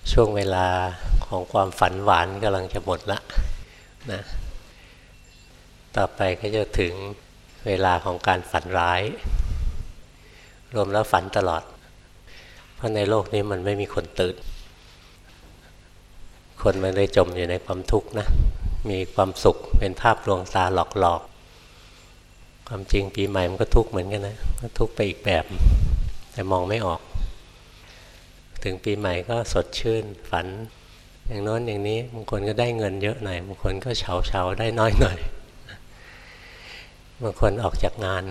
ช่วงเวลาของความฝันหวานกำลังจะหมดละนะต่อไปก็จะถึงเวลาของการฝันร้ายรวมแล้วฝันตลอดเพราะในโลกนี้มันไม่มีคนตื่นคนมันเลยจมอยู่ในความทุกข์นะมีความสุขเป็นภาพลวงตาหลอกๆความจริงปีใหม่มันก็ทุกข์เหมือนกันนะก็ทุกข์ไปอีกแบบแต่มองไม่ออกถึงปีใหม่ก็สดชื่นฝันอย่างโน้นอย่างนี้บางคนก็ได้เงินเยอะหน่อยบางคนก็เฉาได้น้อยหน่อยบางคนออกจากงาน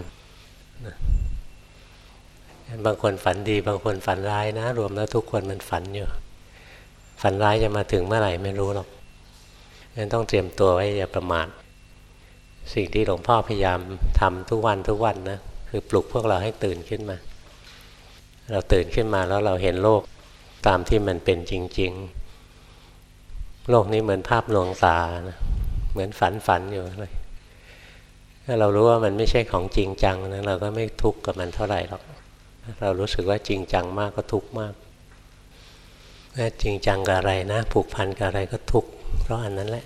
บางคนฝันดีบางคนฝันร้ายนะรวมแล้วทุกคนมันฝันอยู่ฝันร้ายจะมาถึงเมื่อไหร่ไม่รู้หรอกงั้นต้องเตรียมตัวไว้อย่าประมาทสิ่งที่หลวงพ่อพยายามทำทุกวันนะคือปลุกพวกเราให้ตื่นขึ้นมาเราตื่นขึ้นมาแล้วเราเห็นโลกตามที่มันเป็นจริงๆโลกนี้เหมือนภาพลวงตานะเหมือนฝันอยู่เลยถ้าเรารู้ว่ามันไม่ใช่ของจริงจังนะเราก็ไม่ทุกข์กับมันเท่าไหร่หรอกเรารู้สึกว่าจริงจังมากก็ทุกข์มากถ้าจริงจังกับอะไรนะผูกพันกับอะไรก็ทุกข์เพราะอันนั้นแหละ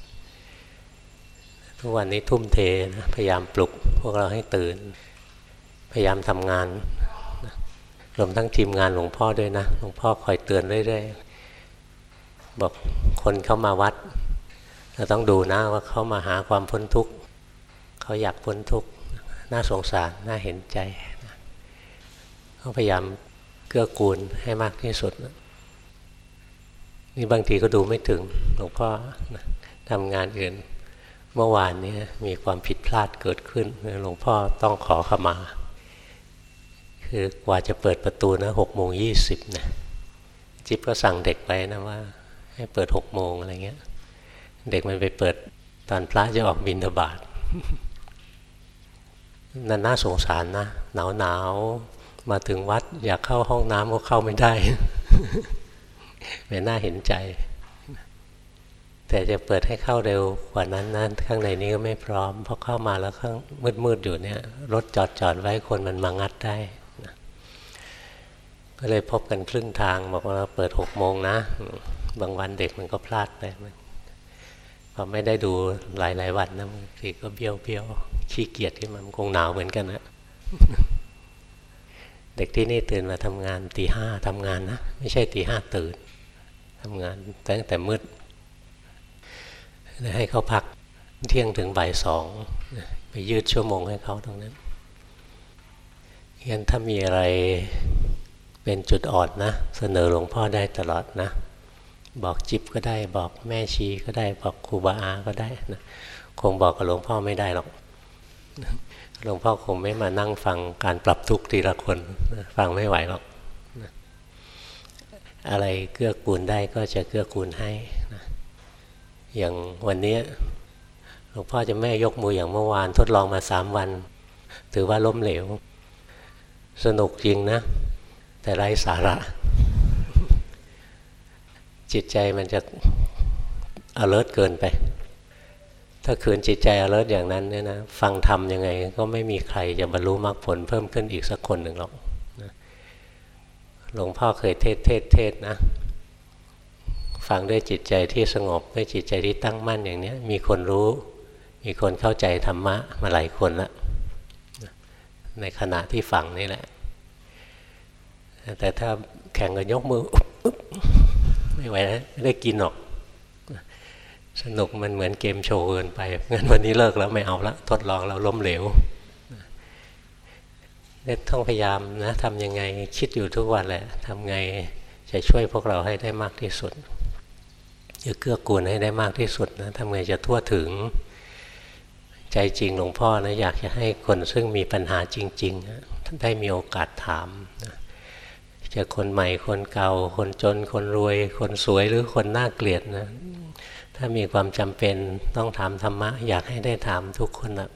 ทุกวันนี้ทุ่มเทนะพยายามปลุกพวกเราให้ตื่นพยายามทำงานรวมทั้งทีมงานหลวงพ่อด้วยนะหลวงพ่อคอยเตือนเรื่อยๆบอกคนเข้ามาวัดเราต้องดูนะว่าเขามาหาความพ้นทุกข์เขาอยากพ้นทุกข์น่าสงสารน่าเห็นใจเขาพยายามเกื้อกูลให้มากที่สุดนี่บางทีก็ดูไม่ถึงหลวงพ่อทำงานอื่นเมื่อวานนี้มีความผิดพลาดเกิดขึ้นหลวงพ่อต้องขอขมาคือกว่าจะเปิดประตูนะ6:20นะจิ๊บก็สั่งเด็กไปนะว่าให้เปิด6 โมงอะไรเงี้ยเด็กมันไปเปิดตอนพระจะออกบิณฑบาตนั่นน่าสงสารนะหนาวมาถึงวัดอยากเข้าห้องน้ำก็เข้าไม่ได้ เป็นน่าเห็นใจแต่จะเปิดให้เข้าเร็วกว่านั้นนะข้างในนี้ก็ไม่พร้อมพอเข้ามาแล้วข้างมืดอยู่เนี่ยรถจอดไว้คนมันมางัดได้นะก็เลยพบกันครึ่งทางบอกว่าเราเปิด6 โมงนะบางวันเด็กมันก็พลาดไปพอไม่ได้ดูหลายวันนะบางทีก็เบี้ยวขี้เกียจที่มันคงหนาวเหมือนกันนะ เด็กที่นี่ตื่นมาทำงานตี 5ทำงานนะไม่ใช่ตี 5ตื่นทำงานตั้งแต่มืดให้เขาพักเที่ยงถึงบ่าย 2ไปยืดชั่วโมงให้เขาตรงนั้นงั้นถ้ามีอะไรเป็นจุดอ่อนนะเสนอหลวงพ่อได้ตลอดนะบอกจิ๊บก็ได้บอกแม่ชีก็ได้บอกครูบาอาก็ได้นะคงบอกกับหลวงพ่อไม่ได้หรอกหลวงพ่อคงไม่มานั่งฟังการปรับทุกข์ทีละคนฟังไม่ไหวหรอกอะไรเกื้อกูลได้ก็จะเกื้อกูลให้นะอย่างวันนี้หลวงพ่อจะไม่ยกมืออย่างเมื่อวานทดลองมา3 วันถือว่าล้มเหลวสนุกจริงนะแต่ไร้สาระจิตใจมันจะ alert เกินไปถ้าขืนจิตใจ alert อย่างนั้นเนี่ยนะฟังธรรมยังไงก็ไม่มีใครจะบรรลุมรรคผลเพิ่มขึ้นอีกสักคนหนึ่งหรอกนะหลวงพ่อเคยเทศนะฟังด้วยจิตใจที่สงบด้วยจิตใจที่ตั้งมั่นอย่างนี้มีคนรู้มีคนเข้าใจธรรมะมาหลายคนแล้วในขณะที่ฟังนี่แหละแต่ถ้าแข่งกันยกมือไม่ไหวนะไม่ได้กินหรอกสนุกมันเหมือนเกมโชว์เกินไปงั้นวันนี้เลิกแล้วไม่เอาละทดลองแล้วล้มเหลวเนี่ยต้องพยายามนะทำยังไงคิดอยู่ทุกวันแหละทำไงจะช่วยพวกเราให้ได้มากที่สุดจะเกื้อกูลให้ได้มากที่สุดนะทำไงจะทั่วถึงใจจริงหลวงพ่อนะอยากจะให้คนซึ่งมีปัญหาจริงๆได้มีโอกาสถามนะจะคนใหม่คนเก่าคนจนคนรวยคนสวยหรือคนน่าเกลียดนะถ้ามีความจำเป็นต้องถามธรรมะอยากให้ได้ถามทุกคนนะ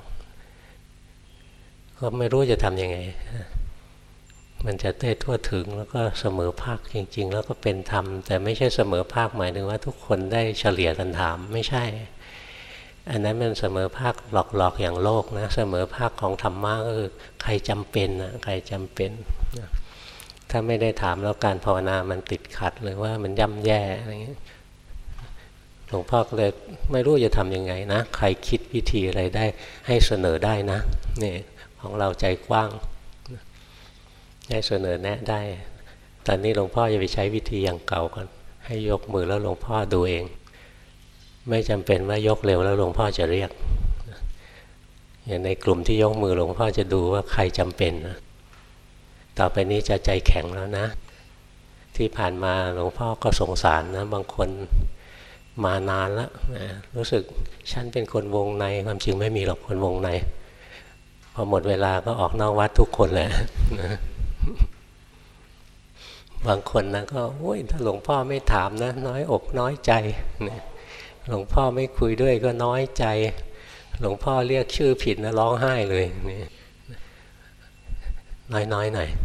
ก็ไม่รู้จะทำยังไงมันจะได้ทั่วถึงแล้วก็เสมอภาคจริงๆแล้วก็เป็นธรรมแต่ไม่ใช่เสมอภาคหมายถึงว่าทุกคนได้เฉลี่ยกันถามไม่ใช่อันนั้นมันเสมอภาคหลอกๆอย่างโลกนะเสมอภาคของธรรมะก็คือใครจำเป็นนะใครจำเป็นถ้าไม่ได้ถามแล้วการภาวนามันติดขัดหรือว่ามันย่ำแย่อะไรเงี้ยหลวงพ่อก็เลยไม่รู้จะทำยังไงนะใครคิดวิธีอะไรได้ให้เสนอได้นะนี่ของเราใจกว้างให้เสนอแนะได้ตอนนี้หลวงพ่อจะไปใช้วิธีอย่างเก่าก่อนให้ยกมือแล้วหลวงพ่อดูเองไม่จำเป็นว่ายกเร็วแล้วหลวงพ่อจะเรียกอย่างในกลุ่มที่ยกมือหลวงพ่อจะดูว่าใครจำเป็นนะต่อไปนี้จะใจแข็งแล้วนะที่ผ่านมาหลวงพ่อก็สงสารนะบางคนมานานแล้วนะรู้สึกฉันเป็นคนวงในความจริงไม่มีหรอกคนวงในพอหมดเวลาก็ออกนอกวัดทุกคนแหละนะบางคนนะก็โอ้ยถ้าหลวงพ่อไม่ถามนะน้อยอกน้อยใจนะหลวงพ่อไม่คุยด้วยก็น้อยใจหลวงพ่อเรียกชื่อผิดนะร้องไห้เลยนี่น้อยหน่อย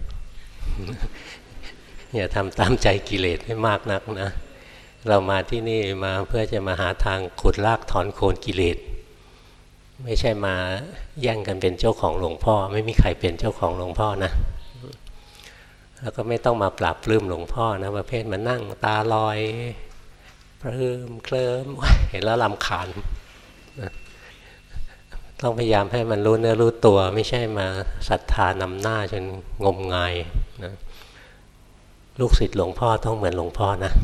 อย่าทำตามใจกิเลสให้มากนักนะเรามาที่นี่มาเพื่อจะมาหาทางขุดรากถอนโคนกิเลสไม่ใช่มาแย่งกันเป็นเจ้าของหลวงพ่อไม่มีใครเป็นเจ้าของหลวงพ่อนะแล้วก็ไม่ต้องมาปราบปลื้มหลวงพ่อนะประเภทมานั่งตาลอยปลื้มเคลิ้มเห็นแล้วรำคาญต้องพยายามให้มันรู้เนื้อรู้ตัวไม่ใช่มาศรัทธานำหน้าจนงมงายนะลูกศิษย์หลวงพ่อต้องเหมือนหลวงพ่อนะ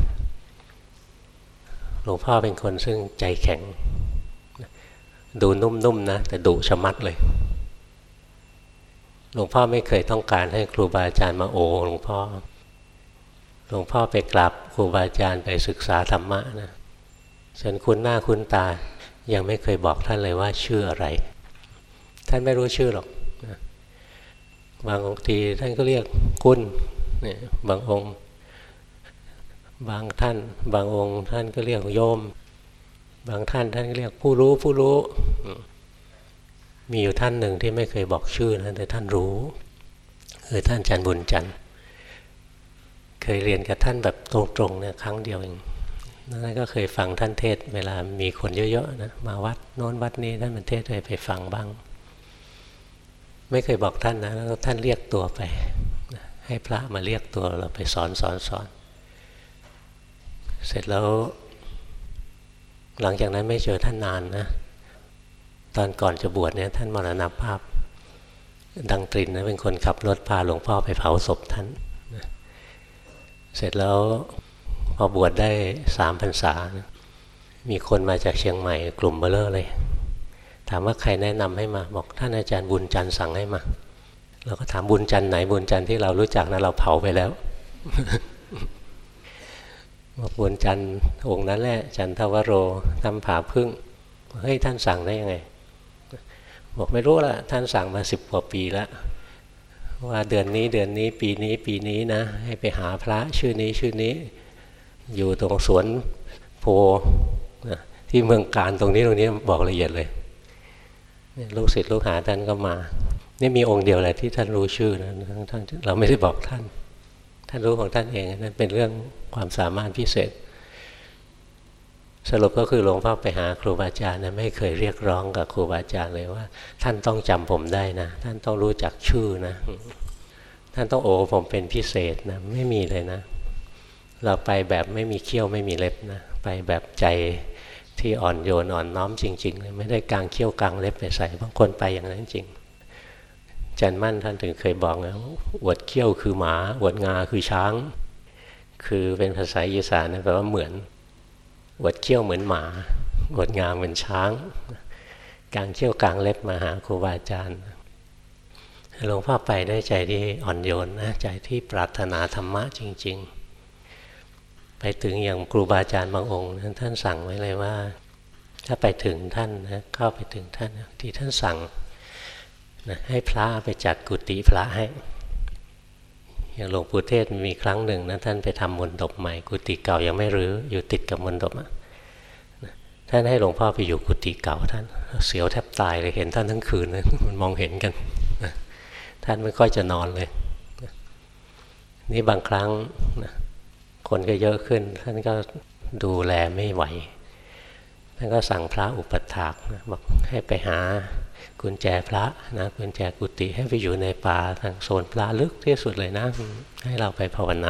หลวงพ่อเป็นคนซึ่งใจแข็งดูนุ่มๆนะแต่ดุชะมัดเลยหลวงพ่อไม่เคยต้องการให้ครูบาอาจารย์มาโอหลวงพ่อไปกราบครูบาอาจารย์ไปศึกษาธรรมะนะฉันคุ้นหน้าคุ้นตายังไม่เคยบอกท่านเลยว่าชื่ออะไรท่านไม่รู้ชื่อหรอกนะบางทีท่านก็เรียกคุณเนี่ยบางองค์บางท่านบางองค์ท่านก็เรียกโยมบางท่านก็เรียกผู้รู้มีอยู่ท่านหนึ่งที่ไม่เคยบอกชื่อนะแต่ท่านรู้คือท่านจันบุญจันทร์เคยเรียนกับท่านแบบตรงๆเนี่ยครั้งเดียวเองนั่นก็เคยฟังท่านเทศเวลามีคนเยอะๆนะมาวัดโน้นวัดนี้ท่านมันเทศไปฟังบ้างไม่เคยบอกท่านนะแล้วท่านเรียกตัวไปให้พระมาเรียกตัวเราไปสอนเสร็จแล้วหลังจากนั้นไม่เจอท่านนานนะตอนก่อนจะบวชเนี่ยท่านมรณภาพดังตรินนะเป็นคนขับรถพาหลวงพ่อไปเผาศพท่านเสร็จแล้วพอบวชได้3 พรรษานะมีคนมาจากเชียงใหม่กลุ่มเบลอเลยถามว่าใครแนะนำให้มาบอกท่านอาจารย์บุญจันทร์สั่งให้มาเราก็ถามบุญจันทร์ไหนบุญจันทร์ที่เรารู้จักนะเราเผาไปแล้วบอกบุญจันทร์องค์นั้นแหละจันทวโรทำผาพึ่งเฮ้ยท่านสั่งได้ยังไงบอกไม่รู้ละท่านสั่งมา10 กว่าปีแล้วว่าเดือนนี้ปีนี้นะให้ไปหาพระชื่อนี้อยู่ตรงสวนโพที่เมืองการตรงนี้บอกละเอียดเลยลูกศิษย์ลูกหาท่านก็มานี่มีองค์เดียวแหละที่ท่านรู้ชื่อนะท่านเราไม่ได้บอกท่านรู้ของท่านเองนั่นเป็นเรื่องความสามารถพิเศษสรุปก็คือหลวงพ่อไปหาครูบาอาจารย์นะไม่เคยเรียกร้องกับครูบาอาจารย์เลยว่าท่านต้องจำผมได้นะท่านต้องรู้จักชื่อนะท่านต้องโอ้ผมเป็นพิเศษนะไม่มีเลยนะเราไปแบบไม่มีเขี้ยวไม่มีเล็บนะไปแบบใจที่อ่อนโยนอ่อนน้อมจริงๆเลยไม่ได้กางเขี้ยวกางเล็บไปใส่บางคนไปอย่างนั้นจริงจันมั่นท่านถึงเคยบอกนะอวดเขี้ยวคือหมาอวดงาคือช้างคือเป็นภาษาอีสานนะแปลว่าเหมือนอวดเขี้ยวเหมือนหมาอวดงาเหมือนช้างกางเขี้ยวกางเล็บมาหาครูบาอาจารย์หลวงพ่อไปได้ใจที่อ่อนโยนนะใจที่ปรารถนาธรรมะจริงๆไปถึงอย่างครูบาอาจารย์บางองค์ท่านสั่งไว้เลยว่าถ้าไปถึงท่านนะเข้าไปถึงท่านที่ท่านสั่งนะให้พระไปจัดกุฏิพระให้อย่างหลวงปู่เทศมีครั้งหนึ่งนะท่านไปทำมณฑปใหม่กุฏิเก่ายังไม่รื้ออยู่ติดกับมณฑปท่านให้หลวงพ่อไปอยู่กุฏิเก่าท่านเสียวแทบตายเลยเห็นท่านทั้งคืนเลยมันมองเห็นกันท่านไม่ค่อยจะนอนเลยนี่บางครั้งคนก็เยอะขึ้นท่านก็ดูแลไม่ไหวท่านก็สั่งพระอุปัฏฐากบอกให้ไปหากุญแจพระนะกุญแจกุฏิให้ไปอยู่ในป่าทางโซนพระลึกที่สุดเลยนะให้เราไปภาวนา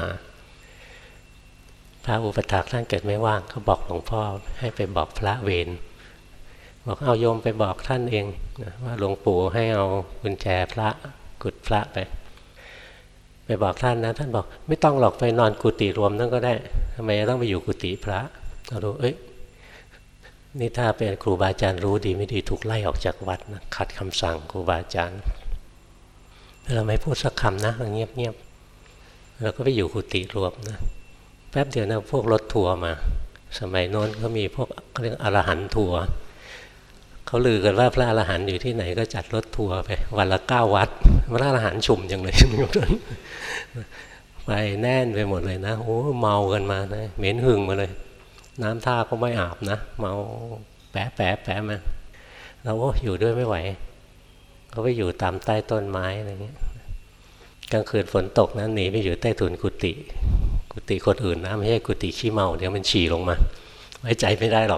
พระอุปถากท่านเกิดไม่ว่างเขาบอกหลวงพ่อให้ไปบอกพระเวรบอกเอาโยมไปบอกท่านเองนะว่าหลวงปู่ให้เอากุญแจพระกุฏพระไปบอกท่านนะท่านบอกไม่ต้องหรอกไปนอนกุฏิรวมนั่นก็ได้ทำไมต้องไปอยู่กุฏิพระเราดูนี่ถ้าเป็นครูบาอาจารย์รู้ดีไม่ดีถูกไล่ออกจากวัดนะขัดคำสั่งครูบาอาจารย์เราไม่พูดสักคำนะเราเงียบๆเราก็ไปอยู่กุฏิรวมนะแป๊บเดียวนะพวกรถทัวร์มาสมัยโน้นเขามีพวกเรียกอรหันต์ทัวร์เขาลือกันว่าพระอรหันต์อยู่ที่ไหนก็จัดรถทัวร์ไปวันละ9 วัดพระอรหันต์ชุ่มจังเลยไปแน่นไปหมดเลยนะโอ้เมากันมานะเหม็นหึงมาเลยน้ำท่าก็ไม่อาบนะเมาแปะมาเราอยู่ด้วยไม่ไหวเขาไปอยู่ตามใต้ต้นไม้อะไรเงี้ยกลางคืนฝนตกนะหนีไปอยู่ใต้ถุนกุฏิคนอื่นนะไม่ใช่กุฏิขี้เมาเดี๋ยวมันฉี่ลงมาไว้ใจไม่ได้หรอก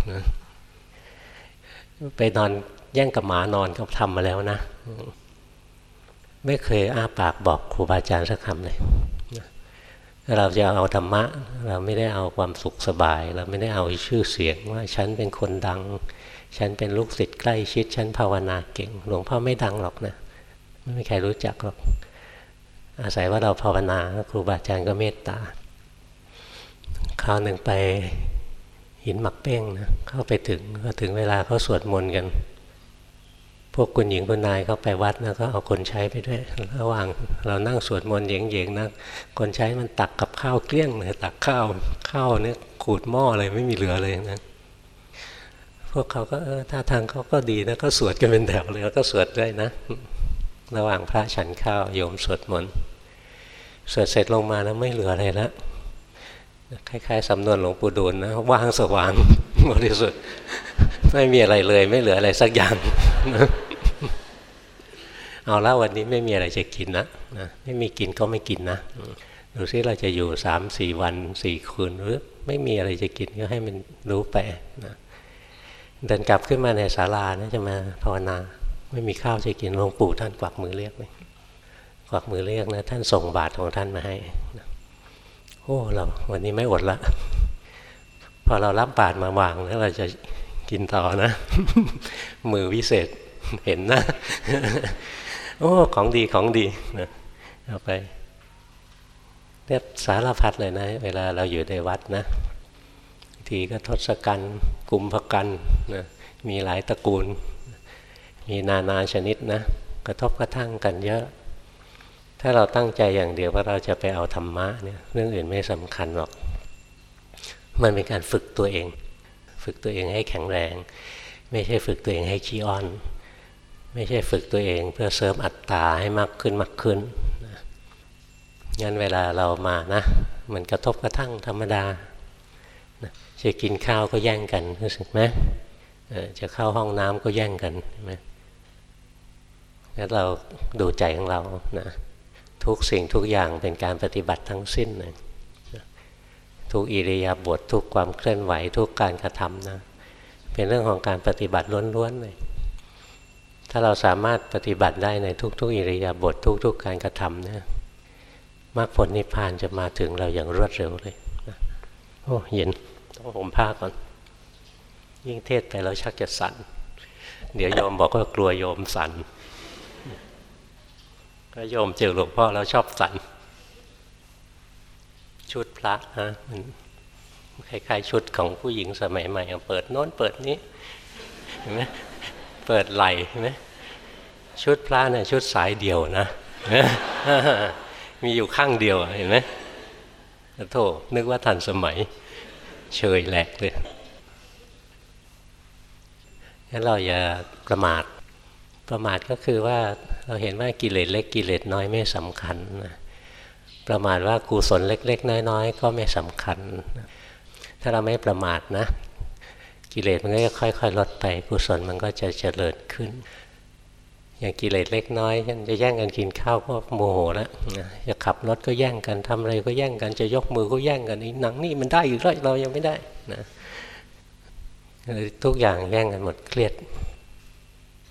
ไปนอนแย่งกับหมานอนก็ทำมาแล้วนะไม่เคยอ้าปากบอกครูบาอาจารย์สักคำเลยเราจะเอาธรรมะเราไม่ได้เอาความสุขสบายเราไม่ได้เอาชื่อเสียงว่าฉันเป็นคนดังฉันเป็นลูกศิษย์ใกล้ชิดฉันภาวนาเก่งหลวงพ่อไม่ดังหรอกนะไม่มีใครรู้จักหรอกอาศัยว่าเราภาวนาครูบาอาจารย์ก็เมตตาคราวหนึ่งไปหินหมักเป้งนะเข้าไปถึงเวลาเขาสวดมนต์กันพวกคุณหญิงคุณนายเขาไปวัดนะก็เอาคนใช้ไปด้วยระหว่างเรานั่งสวดมนต์เหย่งๆนะคนใช้มันตักกับข้าวเกลี้ยงเลยตักข้าวเนี่ยขูดหม้อเลยไม่มีเหลือเลยนะพวกเขาก็ท่าทางเขาก็ดีนะก็สวดกันเป็นแถวเลยแล้วก็สวดด้วยนะระหว่างพระฉันข้าวโยมสวดมนต์สวดเสร็จลงมาแล้วไม่เหลืออะไรแล้วคล้ายๆสำนวนหลวงปู่ดูลนะว่างสว่างบริสุทธิ์ไม่มีอะไรเลยไม่เหลืออะไรสักอย่างเอาละวันนี้ไม่มีอะไรจะกินนะไม่มีกินก็ไม่กินนะดูซิเราจะอยู่3-4 วัน4 คืนหรือไม่มีอะไรจะกินก็ให้มันรู้ไปนะเดินกลับขึ้นมาในศาลานะจะมาภาวนาไม่มีข้าวจะกินหลวงปู่ท่านกวักมือเรียกเลยกวักมือเรียกนะท่านส่งบาตรของท่านมาให้โอ้เราวันนี้ไม่อดละพอเรารับบาตรมาวางแล้วเราจะกินต่อนะมือวิเศษเห็นนะโอ้ของดีนะเอาไปเรียบสารพัดเลยนะเวลาเราอยู่ในวัดนะทีก็ทศกัณฐ์กุมภกันนะมีหลายตระกูลมีนาชนิดนะกระทบกระทั่งกันเยอะถ้าเราตั้งใจอย่างเดียวว่าเราจะไปเอาธรรมะเนี่ยเรื่องอื่นไม่สำคัญหรอกมันเป็นการฝึกตัวเองให้แข็งแรงไม่ใช่ฝึกตัวเองให้ขี้อ้อนไม่ใช่ฝึกตัวเองเพื่อเสริมอัตตาให้มากขึ้นนะงั้นเวลาเรามานะมันกระทบกระทั่งธรรมดานะจะกินข้าวก็แย่งกันรู้สึกไหมจะเข้าห้องน้ำก็แย่งกันใช่ไหมงั้นเราดูใจของเรานะทุกสิ่งทุกอย่างเป็นการปฏิบัติทั้งสิ้นนะทุกอิริยาบถทุกความเคลื่อนไหวทุกการกระทำนะเป็นเรื่องของการปฏิบัติล้วนๆเลยถ้าเราสามารถปฏิบัติได้ในทุกๆอิริยาบถทุกๆการกระทำนะมรรคผลนิพพานจะมาถึงเราอย่างรวดเร็วเลยนะโอ้เย็นต้องห่มผ้าก่อนยิ่งเทศไปแล้วชักจะสั่นเดี๋ยวโยมบอกว่ากลัวโยมสั่นก็โยมเจอหลวงพ่อแล้วชอบสั่นชุดพระนะมันคล้ายๆชุดของผู้หญิงสมัยใหม่เปิดโน้นเปิดนี้เห็นไหมเปิดไหล่เห็นไหมชุดพระเนี่ยชุดสายเดียวนะมีอยู่ข้างเดียวเห็นไหมโธ่นึกว่าทันสมัยเฉยแหลกเลยงั้นเราอย่าประมาทก็คือว่าเราเห็นว่ากิเลสเล็กกิเลสน้อยไม่สำคัญนะประมาทว่ากุศลเล็กๆน้อยๆก็ไม่สำคัญถ้าเราไม่ประมาทนะกิเลสมันก็จะค่อยๆลดไปกุศลมันก็จะเจริญขึ้นอย่างกิเลสเล็กน้อยจะแย่งกันกินข้าวก็โมโหแล้วจะขับรถก็แย่งกันทำอะไรก็แย่งกันจะยกมือก็แย่งกันอีหนังนี่มันได้อยู่แล้วเรายังไม่ได้นะทุกอย่างแย่งกันหมดเครียด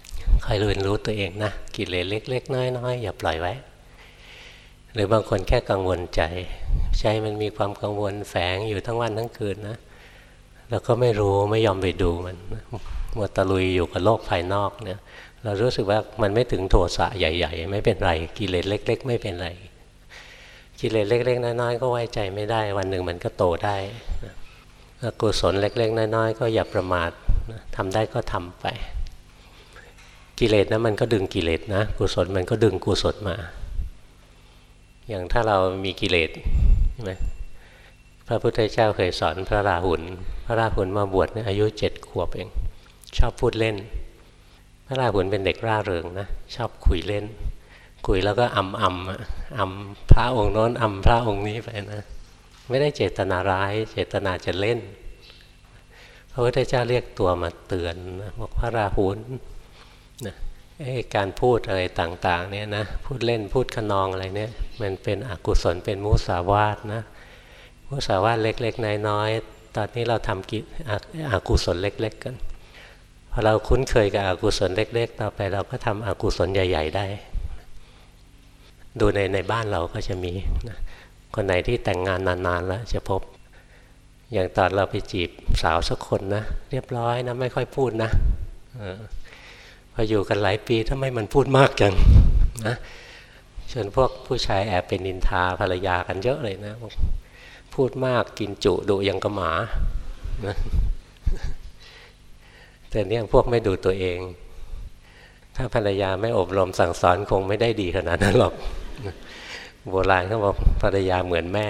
คอยเรียนรู้ตัวเองนะกิเลสเล็กๆน้อยๆอย่าปล่อยไว้หรือบางคนแค่กังวลใจมันมีความกังวลแฝงอยู่ทั้งวันทั้งคืนนะแล้วก็ไม่รู้ไม่ยอมไปดูมันมัวตะลุยอยู่กับโลกภายนอกเนี่ยเรารู้สึกว่ามันไม่ถึงโทสะใหญ่ๆไม่เป็นไรกิเลสเล็กๆไม่เป็นไรกิเลสเล็กๆน้อยๆก็ไว้ใจไม่ได้วันหนึ่งมันก็โตได้กุศลเล็กๆน้อยๆก็อย่าประมาททำได้ก็ทำไปกิเลสนะมันก็ดึงกิเลสนะกุศลมันก็ดึงกุศลมาอย่างถ้าเรามีกิเลสใช่ไหมพระพุทธเจ้าเคยสอนพระราหุลมาบวชเนี่ยอายุ7 ขวบเองชอบพูดเล่นพระราหุลเป็นเด็กร่าเริงนะชอบคุยเล่นคุยแล้วก็อำพระองค์โน้นพระองค์นี้ไปนะไม่ได้เจตนาร้ายเจตนาจะเล่นพระพุทธเจ้าเรียกตัวมาเตือนนะบอกพระราหุลนะการพูดอะไรต่างๆเนี่ยนะพูดเล่นพูดขนองอะไรเนี่ยมันเป็นอกุศลเป็นมุสาวาทนะมุสาวาทเล็กๆน้อยๆตอนนี้เราทำอกุศลเล็กๆกันพอเราคุ้นเคยกับอกุศลเล็กๆต่อไปเราก็ทำอกุศลใหญ่ๆได้ดูในบ้านเราก็จะมีนะคนไหนที่แต่งงานนานๆแล้วจะพบอย่างตอนเราไปจีบสาวสักคนนะเรียบร้อยนะไม่ค่อยพูดนะพออยู่กันหลายปีทำไมมันพูดมากจังนะจนพวกผู้ชายแอบเป็นนินทาภรรยากันเยอะเลยนะพูดมากกินจุดุอย่างกระหมานะแต่เนี่ยพวกไม่ดูตัวเองถ้าภรรยาไม่อบรมสั่งสอนคงไม่ได้ดีขนาดนั้นหรอกโบราณเขาบอกภรรยาเหมือนแม่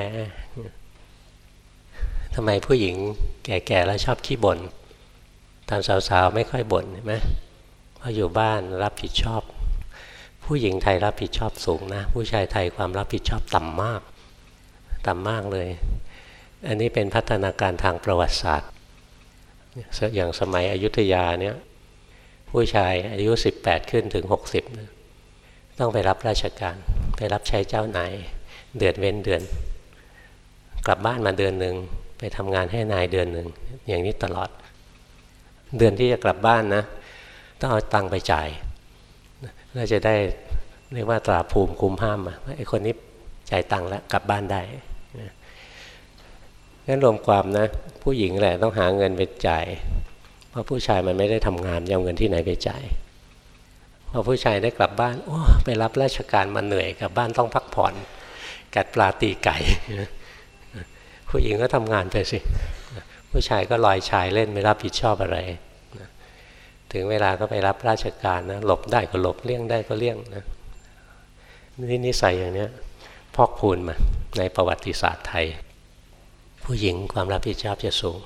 ทำไมผู้หญิงแก่ๆแล้วชอบขี้บ่นตอนสาวๆไม่ค่อยบ่นใช่ไหมเพราะอยู่บ้านรับผิดชอบผู้หญิงไทยรับผิดชอบสูงนะผู้ชายไทยความรับผิดชอบต่ำมากเลยอันนี้เป็นพัฒนาการทางประวัติศาสตร์อย่างสมัยอยุธยาเนี่ยผู้ชายอายุ18ขึ้นถึง60นะต้องไปรับราชการไปรับใช้เจ้านายเดือนเว้นเดือนกลับบ้านมาเดือนหนึ่งไปทำงานให้นายเดือนหนึ่งอย่างนี้ตลอดเดือนที่จะกลับบ้านนะต้องเอาตังค์ไปจ่ายเราจะได้เรียกว่าตราภูมิคุมห้ามไอ้คนนี้จ่ายตังค์แล้วกลับบ้านได้งั้นรวมความนะผู้หญิงแหละต้องหาเงินไปจ่ายเพราะผู้ชายมันไม่ได้ทำงานจะเอาเงินที่ไหนไปจ่ายพอผู้ชายได้กลับบ้านโอ้ไปรับราชการมาเหนื่อยกลับบ้านต้องพักผ่อนกัดปลาตีไก่ผู้หญิงก็ทำงานไปสิผู้ชายก็ลอยชายเล่นไม่รับผิดชอบอะไรถึงเวลาก็ไปรับราชการนะหลบได้ก็หลบเลี่ยงได้ก็เลี่ยงนะนี่นิสัยอย่างนี้พอกพูนมาในประวัติศาสตร์ไทยผู้หญิงความรับผิดชอบจะสูง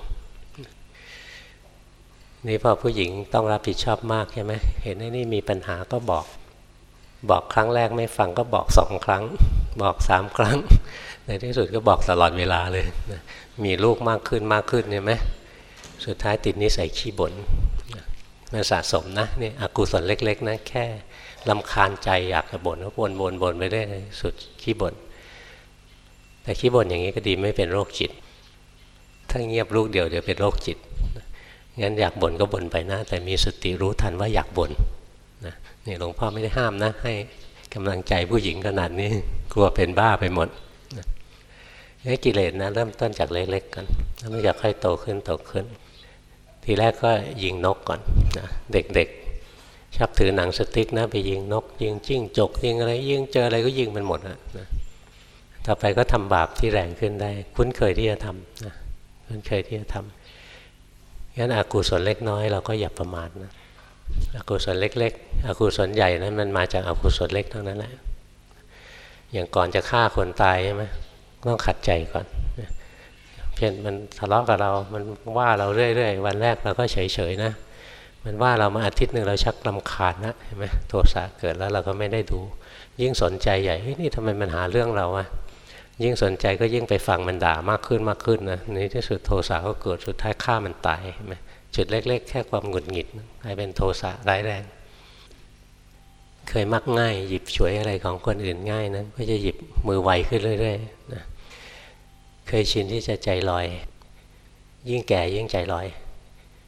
นี่พอผู้หญิงต้องรับผิดชอบมากใช่ไหมเห็นไอ้นี่มีปัญหาก็บอกครั้งแรกไม่ฟังก็บอก2 ครั้งบอก3 ครั้งในที่สุดก็บอกตลอดเวลาเลยมีลูกมากขึ้นใช่ไหมสุดท้ายติดนิสัยขี้บ่นมันสะสมนะนี่อกุศลเล็กๆนะแค่รำคาญใจอยากจะบ่นก็บ่นไปได้สุดขี้บ่นแต่ขี้บ่นอย่างนี้ก็ดีไม่เป็นโรคจิตถ้าเงียบลูกเดียวเดี๋ยวเป็นโรคจิตงั้นอยากบ่นก็บ่นไปนะแต่มีสติรู้ทันว่าอยากบ่นนะนี่หลวงพ่อไม่ได้ห้ามนะให้กำลังใจผู้หญิงขนาดนี้กลัวเป็นบ้าไปหมดนี่กิเลสนะเริ่มต้นจากเล็กๆกันแล้วมันจะค่อยโตขึ้นทีแรกก็ยิงนกก่อนนะเด็กๆชอบถือหนังสติ๊กนะไปยิงนกยิงจิ้งจกยิงอะไรยิงเจออะไรก็ยิงมันหมดนะต่อไปก็ทำบาปที่แรงขึ้นได้คุ้นเคยที่จะทำนะคุ้นเคยที่จะทำงั้นอกุศลเล็กน้อยเราก็อย่าประมาทนะอกุศลเล็กๆอกุศลใหญ่นั้นมันมาจากอกุศลเล็กทั้งนั้นแหละอย่างก่อนจะฆ่าคนตายใช่ไหมต้องขัดใจก่อนเช่นมันทะเลาะกับเรามันว่าเราเรื่อยๆวันแรกเราก็เฉยๆนะมันว่าเรามาอาทิตย์หนึ่งเราชักรำคาญนะเห็นไหมโทสะเกิดแล้วเราก็ไม่ได้ดูยิ่งสนใจใหญ่เฮ้ยนี่ทำไมมันหาเรื่องเราอะยิ่งสนใจก็ยิ่งไปฟังมันด่ามากขึ้นนะในที่สุดโทสะก็เกิดสุดท้ายฆ่ามันตายเห็นไหมจุดเล็กๆแค่ความหงุดหงิดกลายเป็นโทสะร้ายแรงเคยมักง่ายหยิบฉวยอะไรของคนอื่นง่ายนะก็จะหยิบมือไวขึ้นเรื่อยๆนะเคยชินที่จะใจลอยยิ่งแก่ยิ่งใจลอย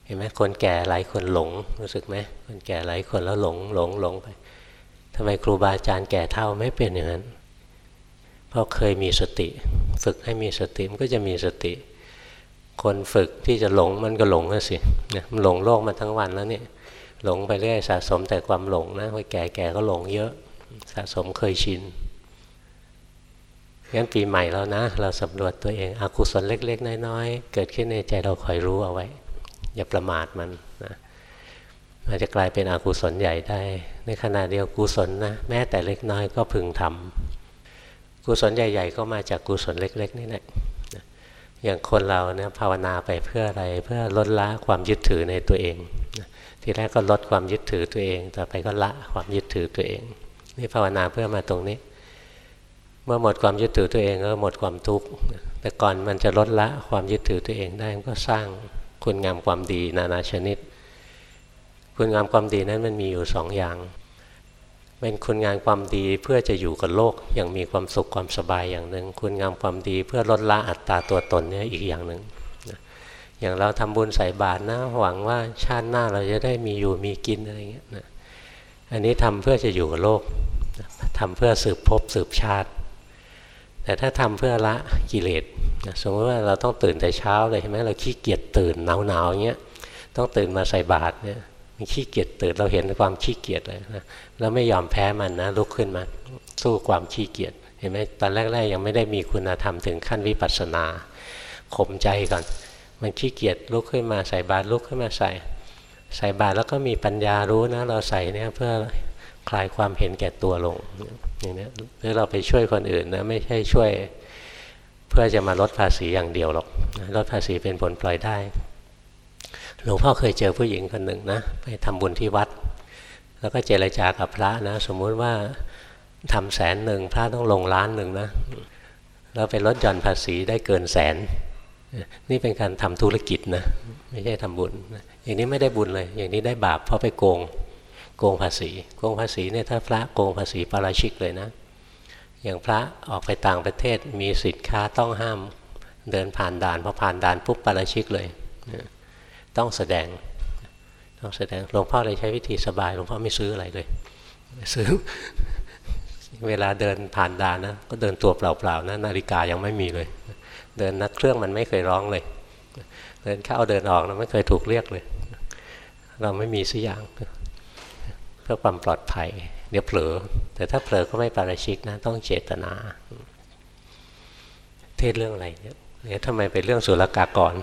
เห็นไหมคนแก่หลายคนหลงรู้สึกไหมคนแก่หลายคนแล้วหลงไปทำไมครูบาอาจารย์แก่เท่าไม่เป็นอย่างนั้นเพราะเคยมีสติฝึกให้มีสติมันก็จะมีสติคนฝึกที่จะหลงมันก็หลงนะสิเนี่ยมันหลงโลกมาทั้งวันแล้วเนี่ยหลงไปเรื่อยสะสมแต่ความหลงนะคนแก่ก็หลงเยอะสะสมเคยชินงั้นปีใหม่แล้วนะเราสำรวจตัวเองอกุศลเล็กๆน้อยๆเกิดขึ้นในใจเราคอยรู้เอาไว้อย่าประมาทมันนะอาจจะกลายเป็นอกุศลใหญ่ได้ในขณะเดียวกุศลนะแม้แต่เล็กน้อยก็พึงทำกุศลใหญ่ๆก็มาจากกุศลเล็กๆนี่แหละอย่างคนเราเนี่ยภาวนาไปเพื่ออะไรเพื่อลดละความยึดถือในตัวเองทีแรกก็ลดความยึดถือตัวเองต่อไปก็ละความยึดถือตัวเองนี่ภาวนาเพื่อมาตรงนี้เมื่อหมดความยึดถือตัวเองก็หมดความทุกข์แต่ก่อนมันจะลดละความยึดถือตัวเองได้มันก็สร้างคุณงามความดีนานาชนิดคุณงามความดีนั้นมันมีอยู่2 อย่างเป็นคุณงามความดีเพื่อจะอยู่กับโลกอย่างมีความสุขความสบายอย่างหนึ่งคุณงามความดีเพื่อลดละอัตตาตัวตนเนี่ยอีกอย่างหนึ่งอย่างเราทำบุญใส่บาตรนะหวังว่าชาติหน้าเราจะได้มีอยู่มีกินอะไรเงี้ยนะอันนี้ทำเพื่อจะอยู่กับโลกทำเพื่อสืบภพสืบชาติแต่ถ้าทำเพื่อละกิเลสสมมติว่าเราต้องตื่นแต่เช้าเลยใช่ไหมเราขี้เกียจตื่นหนาวอย่างเงี้ยต้องตื่นมาใส่บาตรเนี่ยมันขี้เกียจตื่นเราเห็นความขี้เกียจเลยนะแล้วไม่ยอมแพ้มันนะลุกขึ้นมาสู้ความขี้เกียจเห็นไหมตอนแรกๆยังไม่ได้มีคุณธรรมถึงขั้นวิปัสสนาข่มใจก่อนมันขี้เกียจลุกขึ้นมาใส่บาตรลุกขึ้นมาใส่บาตรแล้วก็มีปัญญารู้นะเราใส่เนี่ยเพื่อคลายความเห็นแก่ตัวลงอย่างนี้หรือเราไปช่วยคนอื่นนะไม่ใช่ช่วยเพื่อจะมาลดภาษีอย่างเดียวหรอกลดภาษีเป็นผลพลอยได้หลวงพ่อเคยเจอผู้หญิงคนหนึ่งนะไปทำบุญที่วัดแล้วก็เจรจากับพระนะสมมุติว่าทำ100,000พระต้องลง1,000,000นะแล้วไปลดหย่อนภาษีได้เกิน100,000นี่เป็นการทำธุรกิจนะไม่ใช่ทำบุญอย่างนี้ไม่ได้บุญเลยอย่างนี้ได้บาปเพราะไปโกงภาษีเนี่ยถ้าพระโกงภาษีปาราชิกเลยนะอย่างพระออกไปต่างประเทศมีสินค้าต้องห้ามเดินผ่านด่านพอผ่านด่านปุ๊บปาราชิกเลยต้องแสดงหลวงพ่อเลยใช้วิธีสบายหลวงพ่อไม่ซื้ออะไรเลยซื้อเวลาเดินผ่านด่านนะก็เดินตัวเปล่าๆนะนาฬิกายังไม่มีเลยเดินนักเครื่องมันไม่เคยร้องเลยเดินเข้าเดินออกนะไม่เคยถูกเรียกเลยเราไม่มีสักอย่างเพื่อความปลอดภัยเดี๋ยวเผลอแต่ถ้าเผลอก็ไม่ปาราชิกนะต้องเจตนาเทศเรื่องอะไรเนี่ยทำไมเป็นเรื่องศุลกากร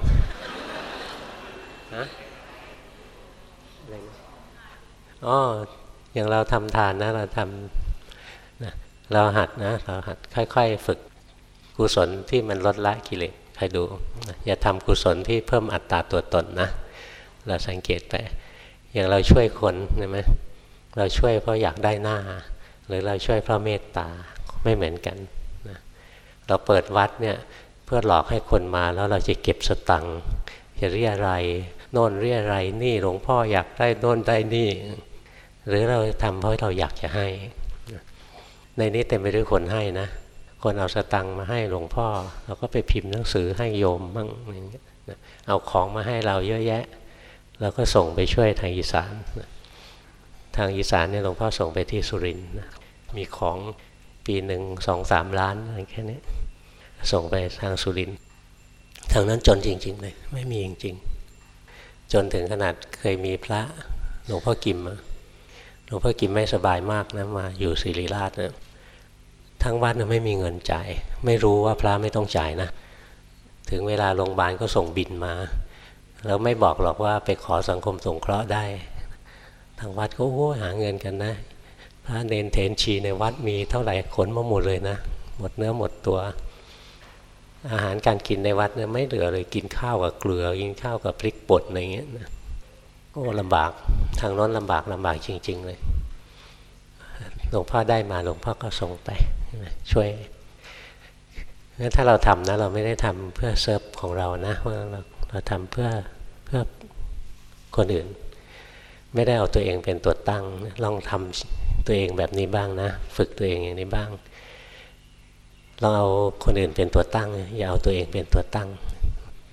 อ๋ออย่างเราทำทานนะเราทำนะเราหัดค่อยๆฝึกกุศลที่มันลดละกิเลสใครดูอย่าทำกุศลที่เพิ่มอัตตาตัวตนนะเราสังเกตไปอย่างเราช่วยคนใช่ไหมเราช่วยเพราะอยากได้หน้าหรือเราช่วยเพราะเมตตาไม่เหมือนกันนะเราเปิดวัดเนี่ยเพื่อหลอกให้คนมาแล้วเราจะเก็บสตังค์จะเรียอะไรโน่นเรียอะไรนี่หลวงพ่ออยากได้โน่นได้นี่หรือเราทำเพราะเราอยากจะให้ในนี้เต็มไปด้วยคนให้นะคนเอาสตังค์มาให้หลวงพ่อเราก็ไปพิมพ์หนังสือให้โยมบ้างอย่างเงี้ยเอาของมาให้เราเยอะแยะเราก็ส่งไปช่วยทางอีสานทางอีสานเนี่ยหลวงพ่อส่งไปที่สุรินทร์มีของปีหนึ่ง2-3 ล้านอะไรแค่นี้ส่งไปทางสุรินทร์ทางนั้นจนจริงๆเลยไม่มีจริงๆจนถึงขนาดเคยมีพระหลวงพ่อกิมไม่สบายมากนะมาอยู่ศิริราชนะทั้งวัดนะไม่มีเงินจ่ายไม่รู้ว่าพระไม่ต้องจ่ายนะถึงเวลาโรงพยาบาลก็ส่งบิลมาแล้วไม่บอกหรอกว่าไปขอสังคมสงเคราะห์ได้ทางวัดก็หาเงินกันนะพระเนนเถรชีในวัดมีเท่าไหร่ขนมาหมดเลยนะหมดเนื้อหมดตัวอาหารการกินในวัดเนี่ยไม่เหลือเลยกินข้าวกับเกลือกินข้าวกับพริกป่นอะไรเงี้ยนะลำบากทางโน้นลำบากจริงๆเลยหลวงพ่อได้มาหลวงพ่อก็ส่งไปช่วยงั้นถ้าเราทำนะเราไม่ได้ทำเพื่อเซิร์ฟของเรานะว่าเราทำเพื่อคนอื่นไม่ได้เอาตัวเองเป็นตัวตั้งลองทำตัวเองแบบนี้บ้างนะฝึกตัวเองอย่างนี้บ้างลองเอาคนอื่นเป็นตัวตั้งอย่าเอาตัวเองเป็นตัวตั้ง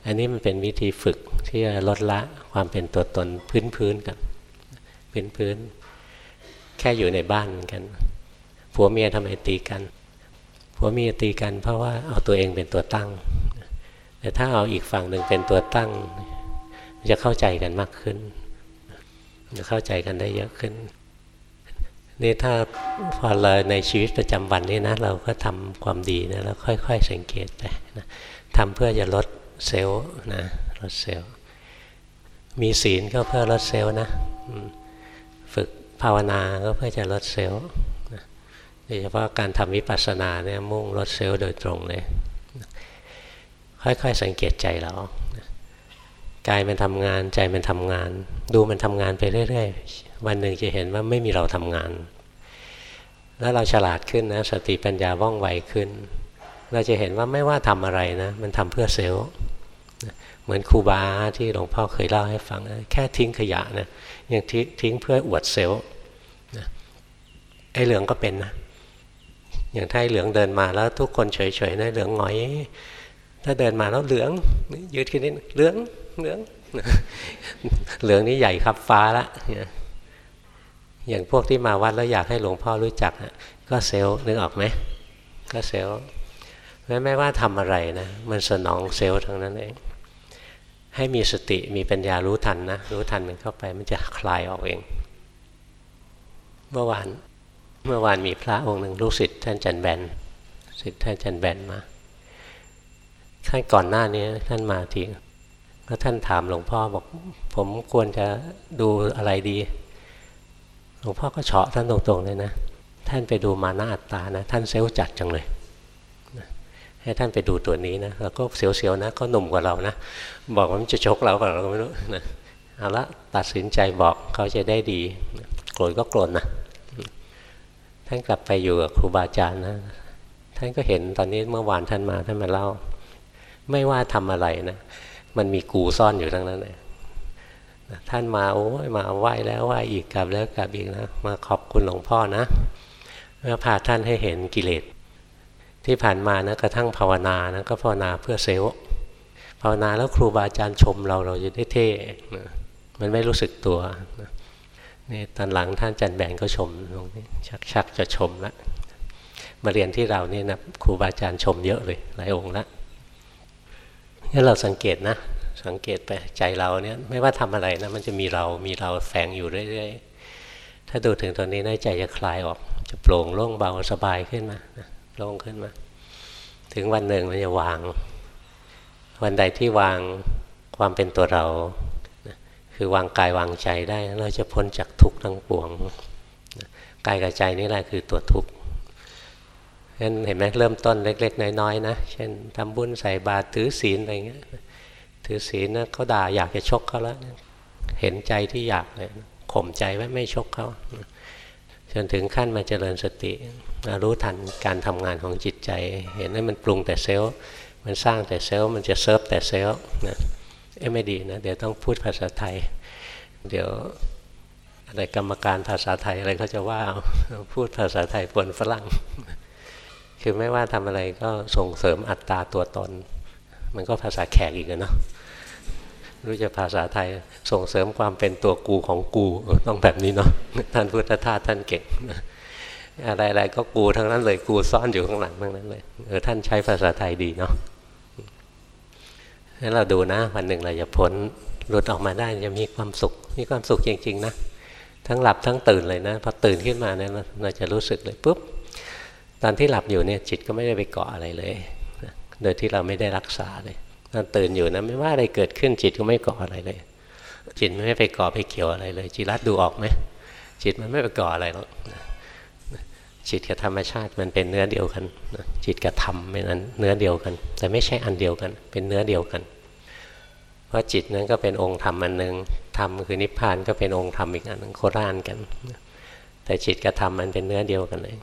อันนี้มันเป็นวิธีฝึกที่จะลดละความเป็นตัวตนพื้นกันพื้นแค่อยู่ในบ้านกันผัวเมียทำไมตีกันผัวเมียตีกันเพราะว่าเอาตัวเองเป็นตัวตั้งแต่ถ้าเอาอีกฝั่งหนึ่งเป็นตัวตั้งจะเข้าใจกันมากขึ้นจะเข้าใจกันได้เยอะขึ้นนี่ถ้าพอเราในชีวิตประจำวันนี้นะเราก็ทำความดีนะแล้วค่อยๆสังเกตไปนะทำเพื่อจะลดเซลล์นะลดเซลล์มีศีลก็เพื่อลดเซลล์นะฝึกภาวนาก็เพื่อจะลดเซลล์โดยเฉพาะการทำวิปัสสนาเนี่ยมุ่งลดเซลล์โดยตรงเลยค่อยๆสังเกตใจเรากายมันทำงานใจมันทำงานดูมันทำงานไปเรื่อยๆวันหนึ่งจะเห็นว่าไม่มีเราทำงานแล้วเราฉลาดขึ้นนะสติปัญญาว่องไวขึ้นเราจะเห็นว่าไม่ว่าทำอะไรนะมันทำเพื่อเซลล์เหมือนครูบาที่หลวงพ่อเคยเล่าให้ฟังแค่ทิ้งขยะนะยังทิ้งเพื่ออวดเซลล์ไอ้เหลืองก็เป็นนะอย่างถ้าไอ้เหลืองเดินมาแล้วทุกคนเฉยๆนะเหลืองหงอยถ้าเดินมาแล้วเหลืองยืดขึ้นนิดเหลืองเหลืองนี่ใหญ่ครับฟ้าละอย่างพวกที่มาวัดแล้วอยากให้หลวงพ่อรู้จักก็เซลล์นึกออกไหมก็เซลล์ไม่ว่าทำอะไรนะมันสนองเซลล์ทั้งนั้นเองให้มีสติมีปัญญารู้ทันนะรู้ทันมันเข้าไปมันจะคลายออกเองเมื่อวานมีพระองค์หนึ่งลูกศิษย์ท่านจันแบนศิษย์ท่านจันแบนมาท่านก่อนหน้านี้ท่านมาทีก็ท่านถามหลวงพ่อบอกผมควรจะดูอะไรดีหลวงพ่อก็เฉาะท่านตรงๆเลยนะท่านไปดูมานะอัตตานะท่านเซลล์จัดจังเลยให้ท่านไปดูตัวนี้นะแล้วก็เสียวๆนะก็หนุ่มกว่าเรานะบอกว่ามันจะชกเราเปล่าเราก็ไม่รู้นะเอาละตัดสินใจบอกเขาจะได้ดีโกรธก็โกรธนะท่านกลับไปอยู่กับครูบาอาจารย์นะท่านก็เห็นตอนนี้เมื่อวานท่านมาเล่าไม่ว่าทำอะไรนะมันมีกูซ่อนอยู่ทั้งนั้นเลยท่านมาโอ้ยมาไหว้แล้วไหว้อีกกลับแล้วกลับอีกนะมาขอบคุณหลวงพ่อนะเมื่อพาท่านให้เห็นกิเลสที่ผ่านมานะกระทั่งภาวนานะก็ภาวนาเพื่อเซลล์ภาวนาแล้วครูบาอาจารย์ชมเราจะได้เท่นะมันไม่รู้สึกตัวนะนี่ตอนหลังท่านจันแบงก็ชมตรงนี้ชักจะชมแล้วมาเรียนที่เราเนี่ยนะครูบาอาจารย์ชมเยอะเลยหลายองค์แล้วนี่เราสังเกตนะสังเกตไปใจเราเนี่ยไม่ว่าทำอะไรนะมันจะมีเราแฝงอยู่เรื่อยๆถ้าดูถึงตอนนี้นะใจจะคลายออกจะโปร่งโล่งเบาสบายขึ้นมาโล่งขึ้นมาถึงวันหนึ่งมันจะวางวันใดที่วางความเป็นตัวเราคือวางกายวางใจได้เราจะพ้นจากทุกข์ทั้งปวงกายกับใจนี่แหละคือตัวทุกข์งั้นเห็นไหมเริ่มต้นเล็กๆน้อยๆนะเช่นทำบุญใส่บาตรถือศีลอะไรเงี้ยถือศีลนะเขาด่าอยากจะชกเขาแล้วเห็นใจที่อยากเลยข่มใจไว้ไม่ชกเขาจนถึงขั้นมาเจริญสติรู้ทันการทำงานของจิตใจเห็นว่ามันปรุงแต่เซลล์มันสร้างแต่เซลล์มันจะเซิร์ฟแต่เซลล์นะไม่ดีนะเดี๋ยวต้องพูดภาษาไทยเดี๋ยวอะไรกรรมการภาษาไทยอะไรเขาจะว่าพูดภาษาไทยปนฝรั่งคือไม่ว่าทำอะไรก็ส่งเสริมอัตตาตัวตนมันก็ภาษาแขกอีกเนาะรู้จะภาษาไทยส่งเสริมความเป็นตัวกูของกูต้องแบบนี้เนาะท่านพุทธทาสท่านเก่งอะไรๆก็กูทั้งนั้นเลยกูซ่อนอยู่ข้างหลังทั้งนั้นเลยท่านใช้ภาษาไทยดีเนาะงั้นเราดูนะวันหนึ่งเราจะพ้นหลุดออกมาได้จะมีความสุขจริงๆนะทั้งหลับทั้งตื่นเลยนะพอตื่นขึ้นมาเนี่ยเราจะรู้สึกเลยปุ๊บตอนที่หลับอยู่เนี่ยจิตก็ไม่ได้ไปเกาะอะไรเลยโดยที่เราไม่ได้รักษาเลยตอนตื่นอยู่นะไม่ว่าอะไรเกิดขึ้นจิตก็ไม่เกาะอะไรเลยจิตไม่ไปเกาะไปเกี่ยวอะไรเลยจิรัตดูออกไหมจิตมันไม่ไปเกาะอะไรหรอกจิตกับธรรมชาติมันเป็นเนื้อเดียวกันจิตกับธรรมเป็นเนื้อเดียวกันแต่ไม่ใช่อันเดียวกันเป็นเนื้อเดียวกันเพราะจิตนั้นก็เป็นองค์ธรรมอันหนึ่งธรรมคือนิพพานก็เป็นองค์ธรรมอีกอันหนึ่งโคราชกันแต่จิตกับธรรมมันเป็นเนื้อเดียวกันเลย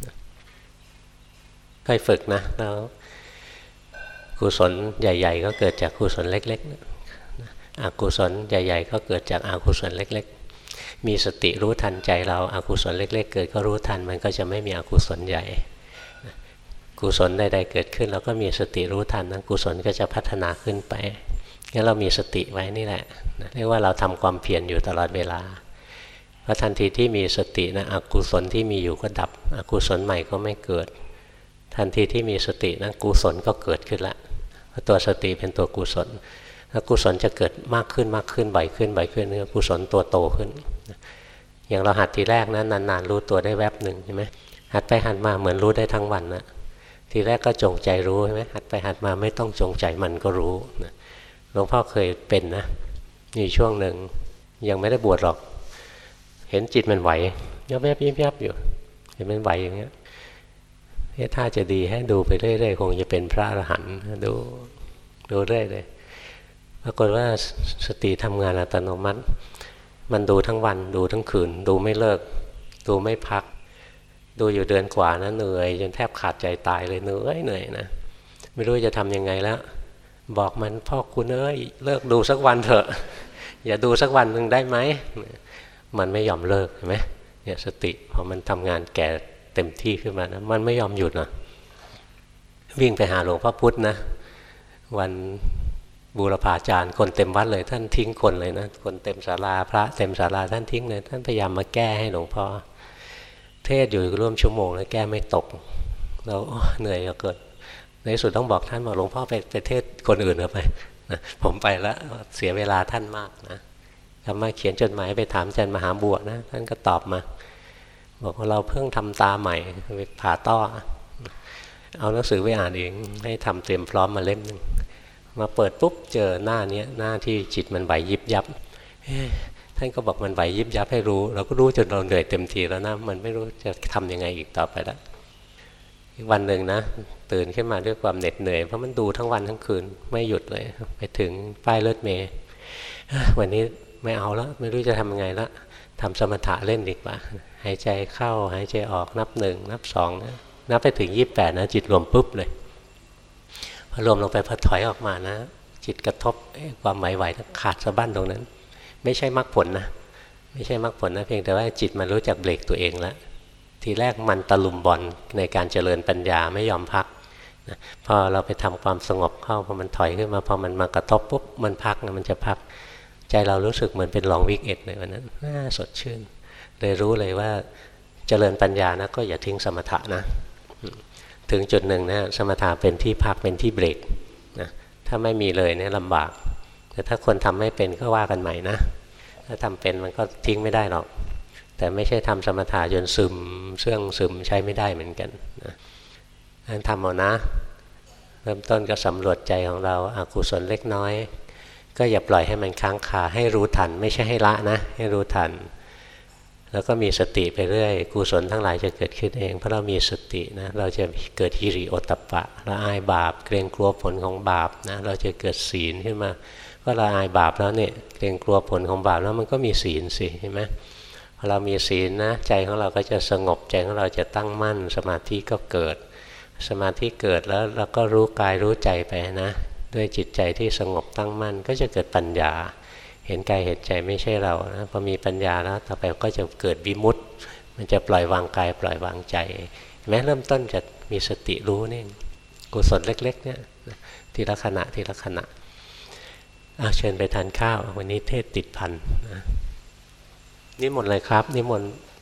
ค่อยฝึกนะแล้วกุศลใหญ่ๆก็เกิดจากกุศลเล็กๆอกุศลใหญ่ๆก็เกิดจากอกุศลเล็กๆมีสติรู้ทันใจเราอกุศลเล็กๆเกิดก็รู้ทันมันก็จะไม่มีอกุศลใหญ่กุศลใดๆเกิดขึ้นเราก็มีสติรู้ทันนะกุศลก็จะพัฒนาขึ้นไปงั้นเรามีสติไว้นี่แหละเรียกว่าเราทำความเพียรอยู่ตลอดเวลาเพราะทันทีที่มีสตินะอกุศลที่มีอยู่ก็ดับอกุศลใหม่ก็ไม่เกิดทันทีที่มีสตินะกุศลก็เกิดขึ้นละเพราะตัวสติเป็นตัวกุศลแล้วกุศลจะเกิดมากขึ้นมากขึ้นบ่อยขึ้นบ่อยขึ้นกุศลตัวโตขึ้นอย่างเราหัดทีแรกนะนานๆรู้ตัวได้แวบหนึ่งใช่ไหมหัดไปหัดมาเหมือนรู้ได้ทั้งวันนะทีแรกก็จงใจรู้ใช่ไหมหัดไปหัดมาไม่ต้องจงใจมันก็รู้นะหลวงพ่อเคยเป็นนะมีช่วงหนึ่งยังไม่ได้บวชหรอกเห็นจิตมันไหวยับยับยิบยับอยู่เห็นมันไหวอย่างเงี้ยถ้าจะดีให้ดูไปเรื่อยๆคงจะเป็นพระอรหันต์ดูเรื่อยเลยปรากฏว่าสติทำงานอัตโนมัติมันดูทั้งวันดูทั้งคืนดูไม่เลิกดูไม่พักดูอยู่เดือนกว่านะเหนื่อยจนแทบขาดใจตายเลยเหนื่อยนะไม่รู้จะทำยังไงแล้วบอกมันพ่อคุณเอ้ยเลิกดูสักวันเถอะอย่าดูสักวันหนึ่งได้ไหมมันไม่ยอมเลิกเห็นไหมเนี่ยสติพอมันทำงานแก่เต็มที่ขึ้นมานะมันไม่ยอมหยุดนะวิ่งไปหาหลวงพ่อพุธนะวันบูรพาจารย์คนเต็มวัดเลยท่านทิ้งคนเลยนะคนเต็มศาลาพระเต็มศาลาท่านทิ้งเลยท่านพยายามมาแก้ให้หลวงพ่อเทศอยู่ร่วมชั่วโมงแล้วแก้ไม่ตกเราเหนื่อยเกินในสุดต้องบอกท่านบอกหลวงพ่อไปเทศคนอื่นเอาไปนะผมไปแล้วเสียเวลาท่านมากนะทำมาเขียนจดหมายไปถามอาจารย์มหาบัวนะท่านก็ตอบมาบอกว่าเราเพิ่งทำตาใหม่ไปผ่าต้อเอาหนังสือไปอ่านเองให้ทำเตรียมพร้อมมาเล่มนึงมาเปิดปุ๊บเจอหน้านี้หน้าที่จิตมันไหวยิบยับท่านก็บอกมันไหวยิบยับให้รู้เราก็รู้จนเราเหนื่อยเต็มทีแล้วนะมันไม่รู้จะทำยังไงอีกต่อไปแล้วอีกวันหนึ่งนะตื่นขึ้นมาด้วยความเหน็ดเหนื่อยเพราะมันดูทั้งวันทั้งคืนไม่หยุดเลยไปถึงป้ายรถเมล์วันนี้ไม่เอาแล้วไม่รู้จะทำยังไงแล้วทำสมถะเล่นดีกว่าหายใจเข้าหายใจออกนับหนึ่งนับสองนะนับไปถึง28นะจิตรวมปุ๊บเลยพอรวมลงไปพอถอยออกมานะจิตกระทบความไหวๆขาดสะบั้นตรงนั้นไม่ใช่มรรคผลนะไม่ใช่มรรคผลนะเพียงแต่ว่าจิตมันรู้จักเบรกตัวเองแล้วทีแรกมันตะลุมบอลในการเจริญปัญญาไม่ยอมพักนะพอเราไปทำความสงบเข้าพอมันถอยขึ้นมาพอมันมากระทบปุ๊บมันพักนะมันจะพักใจเรารู้สึกเหมือนเป็นลองวิกเอ็ดเลยวันนั้นน่าสดชื่นเลยรู้เลยว่าเจริญปัญญานะก็อย่าทิ้งสมถะนะถึงจุดหนึ่งนะสมถะเป็นที่พักเป็นที่เบรกนะถ้าไม่มีเลยเนี่ยลำบากแต่ถ้าคนทำไม่เป็นก็ว่ากันใหม่นะถ้าทำเป็นมันก็ทิ้งไม่ได้หรอกแต่ไม่ใช่ทำสมถะจนซึมเสื่องซึมใช้ไม่ได้เหมือนกันนะงั้นทำเอานะเริ่มต้นก็สำรวจใจของเราอกุศลเล็กน้อยก็อย่าปล่อยให้มันค้างคาให้รู้ทันไม่ใช่ให้ละนะให้รู้ทันแล้วก็มีสติไปเรื่อยกุศลทั้งหลายจะเกิดขึ้นเองเพราะเรามีสตินะเราจะเกิดฮิริโอตตัปปะละอายบาปเกรงกลัวผลของบาปนะเราจะเกิดศีลขึ้นมาก็ละอายบาปแล้วเนี่ยเกรงกลัวผลของบาปแล้วมันก็มีศีลสิใช่ไหมพอเรามีศีลนะใจของเราก็จะสงบใจของเราจะตั้งมั่นสมาธิก็เกิดสมาธิเกิดแล้วเราก็รู้กายรู้ใจไปนะด้วยจิตใจที่สงบตั้งมั่นก็จะเกิดปัญญาเห็นกายเห็นใจไม่ใช่เรานะพอมีปัญญาแล้วต่อไปก็จะเกิดวิมุตติมันจะปล่อยวางกายปล่อยวางใจแม้เริ่มต้นจะมีสติรู้นี่กุศลเล็กๆเนี่ยทีละขณะทีละขณะเชิญไปทานข้าววันนี้เทศติดพันนะนิมนต์เลยครับนิมนต์